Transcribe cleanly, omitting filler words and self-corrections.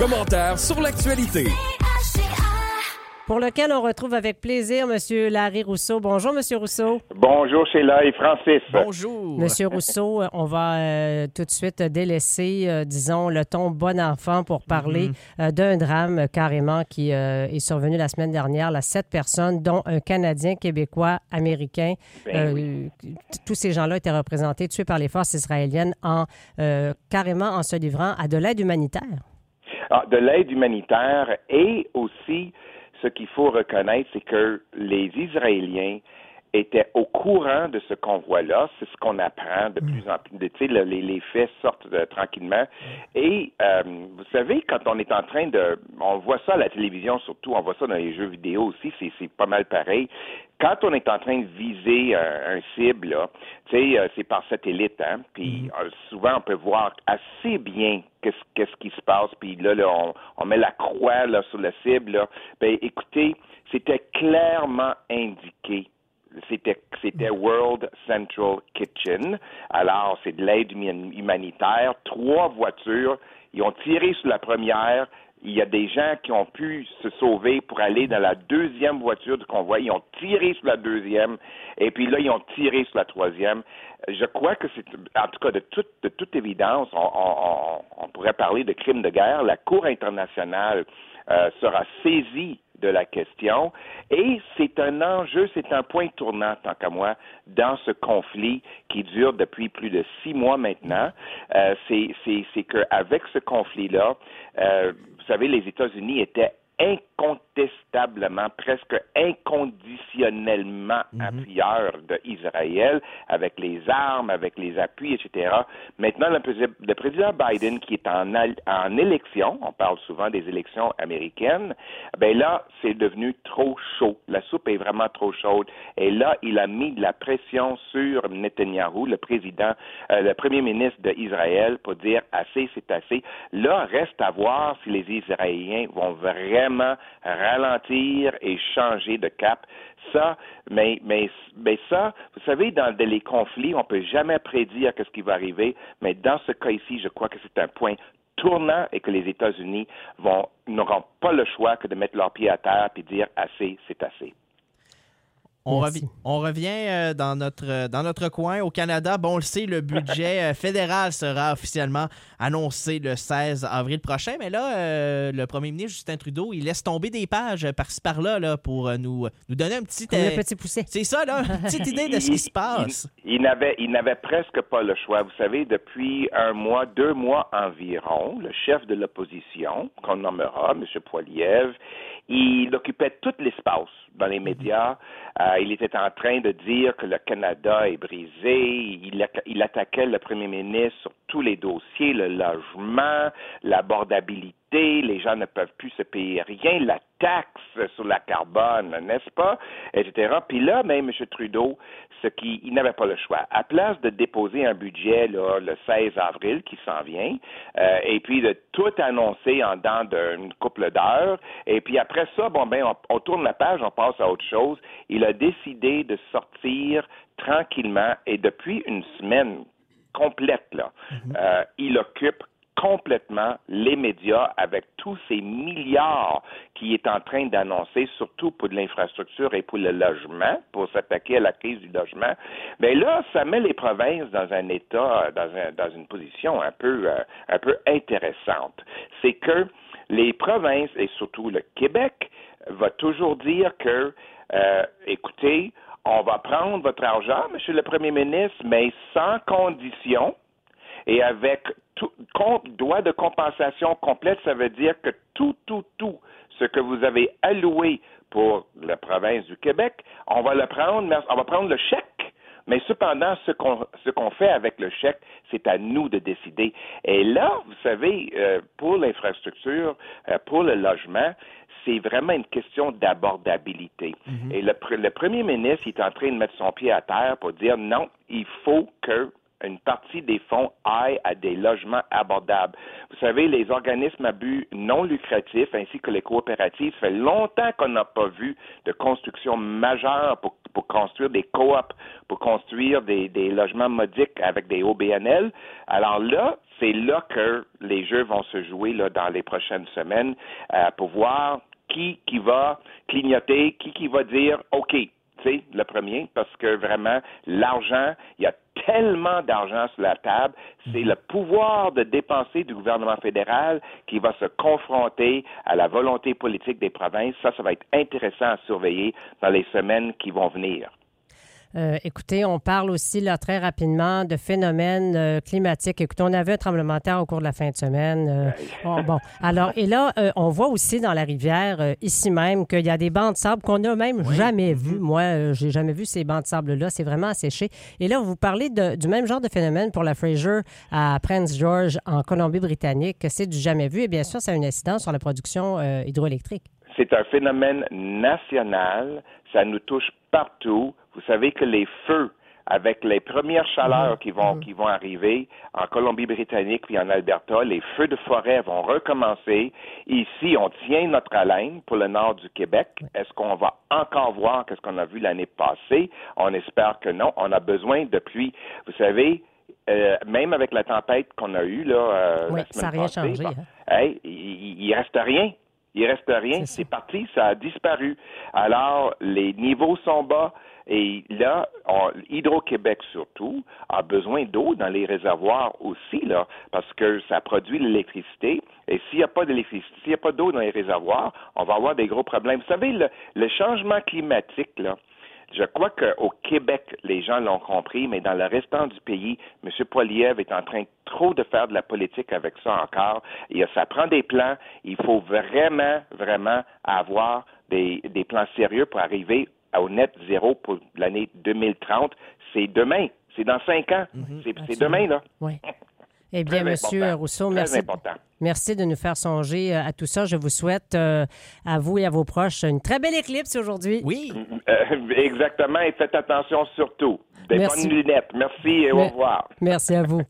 commentaires sur l'actualité. Pour lequel on retrouve avec plaisir M. Larry Rousseau. Bonjour, M. Rousseau. Bonjour, Sheila et Francis. Bonjour. M. Rousseau, on va tout de suite délaisser, disons, le ton bon enfant pour parler d'un drame carrément qui est survenu la semaine dernière. 7 personnes, dont un Canadien, Québécois, Américain. Oui. Tous ces gens-là étaient représentés, tués par les forces israéliennes carrément en se livrant à de l'aide humanitaire. De l'aide humanitaire et aussi... Ce qu'il faut reconnaître, c'est que les Israéliens étaient au courant de ce convoi-là. C'est ce qu'on apprend de plus en plus. Tu sais, les faits sortent tranquillement. Et vous savez, quand on est en train de... On voit ça à la télévision surtout, on voit ça dans les jeux vidéo aussi, c'est pas mal pareil. Quand on est en train de viser un cible, là, tu sais, c'est par satellite, hein, puis souvent on peut voir assez bien qu'est-ce qui se passe, puis là on met la croix là sur la cible, là. Ben écoutez, c'était clairement indiqué. C'était World Central Kitchen. Alors, c'est de l'aide humanitaire. 3 voitures. Ils ont tiré sur la première. Il y a des gens qui ont pu se sauver pour aller dans la deuxième voiture du convoi. Ils ont tiré sur la deuxième. Et puis là, ils ont tiré sur la troisième. Je crois que c'est, en tout cas, de toute évidence, on pourrait parler de crimes de guerre. La Cour internationale sera saisie de la question. Et c'est un enjeu, c'est un point tournant, tant qu'à moi, dans ce conflit qui dure depuis plus de 6 mois maintenant. C'est qu'avec ce conflit-là, vous savez, les États-Unis étaient incontestablement, presque inconditionnellement appuyeurs d'Israël avec les armes, avec les appuis, etc. Maintenant, le président Biden, qui est en élection, on parle souvent des élections américaines, ben là, c'est devenu trop chaud. La soupe est vraiment trop chaude. Et là, il a mis de la pression sur Netanyahou, le premier ministre d'Israël, pour dire assez, c'est assez. Là, reste à voir si les Israéliens vont vraiment ralentir et changer de cap. Ça, mais ça, vous savez, dans les conflits, on peut jamais prédire ce qui va arriver, mais dans ce cas ici, je crois que c'est un point tournant et que les États-Unis n'auront pas le choix que de mettre leurs pieds à terre et dire assez, c'est assez. On revient dans notre coin au Canada. Bon, on le sait, le budget fédéral sera officiellement annoncé le 16 avril prochain. Mais là, le premier ministre Justin Trudeau, il laisse tomber des pages par-ci par-là là, pour nous donner un petit... le petit poussé. C'est ça, là, une petite idée de ce qui se passe. Il n'avait presque pas le choix. Vous savez, depuis 2 mois environ, le chef de l'opposition, qu'on nommera, M. Poilievre, il occupait tout l'espace dans les médias. Il était en train de dire que le Canada est brisé. Il attaquait le premier ministre sur tous les dossiers, le logement, l'abordabilité. Les gens ne peuvent plus se payer rien, la taxe sur la carbone, n'est-ce pas, etc. Puis là, même M. Trudeau, il n'avait pas le choix. À place de déposer un budget là, le 16 avril qui s'en vient, et puis de tout annoncer en dedans d'une couple d'heures, et puis après ça, on tourne la page, on passe à autre chose. Il a décidé de sortir tranquillement, et depuis une semaine complète, là, il occupe complètement les médias avec tous ces milliards qu'il est en train d'annoncer, surtout pour de l'infrastructure et pour le logement, pour s'attaquer à la crise du logement. Mais là, ça met les provinces dans un état, dans une position un peu intéressante. C'est que les provinces, et surtout le Québec, va toujours dire que, écoutez, on va prendre votre argent, Monsieur le Premier ministre, mais sans condition. Et avec droit de compensation complète, ça veut dire que tout ce que vous avez alloué pour la province du Québec, on va prendre le chèque. Mais cependant, ce qu'on fait avec le chèque, c'est à nous de décider. Et là, vous savez, pour l'infrastructure, pour le logement, c'est vraiment une question d'abordabilité. Et le premier ministre il est en train de mettre son pied à terre pour dire non, il faut que une partie des fonds aille à des logements abordables. Vous savez, les organismes à but non lucratif ainsi que les coopératives, ça fait longtemps qu'on n'a pas vu de construction majeure pour construire des coops, pour construire des logements modiques avec des OBNL. Alors là, c'est là que les jeux vont se jouer là, dans les prochaines semaines pour voir qui va clignoter, qui va dire « OK ». C'est le premier, parce que vraiment, l'argent, il y a tellement d'argent sur la table, c'est le pouvoir de dépenser du gouvernement fédéral qui va se confronter à la volonté politique des provinces. Ça va être intéressant à surveiller dans les semaines qui vont venir. Écoutez, on parle aussi là, très rapidement de phénomènes climatiques. Écoutez, on avait un tremblement de terre au cours de la fin de semaine. Alors, et là, on voit aussi dans la rivière, ici même, qu'il y a des bancs de sable qu'on n'a même jamais vus. Moi, j'ai jamais vu ces bancs de sable-là. C'est vraiment asséché. Et là, vous parlez du même genre de phénomène pour la Fraser à Prince George, en Colombie-Britannique. C'est du jamais vu. Et bien sûr, ça a une incidence sur la production hydroélectrique. C'est un phénomène national. Ça nous touche partout. Vous savez que les feux, avec les premières chaleurs qui vont arriver en Colombie-Britannique puis en Alberta, les feux de forêt vont recommencer. Ici, on tient notre haleine pour le nord du Québec. Est-ce qu'on va encore voir qu'est-ce qu'on a vu l'année passée? On espère que non. On a besoin de pluie. Vous savez, même avec la tempête qu'on a eue là, la semaine passée, ça n'a rien changé. Il reste rien. Il reste rien. C'est parti. Ça a disparu. Alors, les niveaux sont bas. Et là, Hydro-Québec surtout a besoin d'eau dans les réservoirs aussi, là, parce que ça produit l'électricité. Et s'il n'y a pas d'électricité, s'il n'y a pas d'eau dans les réservoirs, on va avoir des gros problèmes. Vous savez, le changement climatique, là, je crois qu'au Québec, les gens l'ont compris, mais dans le restant du pays, M. Poilievre est en train trop de faire de la politique avec ça encore. Et ça prend des plans. Il faut vraiment, vraiment avoir des plans sérieux pour arriver au net zéro pour l'année 2030. C'est demain. C'est dans 5 ans. C'est demain, là. Oui. Eh bien, M. Rousseau, merci de nous faire songer à tout ça. Je vous souhaite, à vous et à vos proches, une très belle éclipse aujourd'hui. Oui. Exactement. Et faites attention surtout. Des bonnes lunettes. Merci et au revoir. Merci à vous.